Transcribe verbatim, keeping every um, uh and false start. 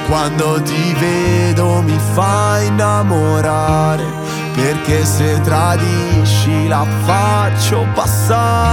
Quando ti vedo mi fai innamorare, perché se tradisci la faccio passare.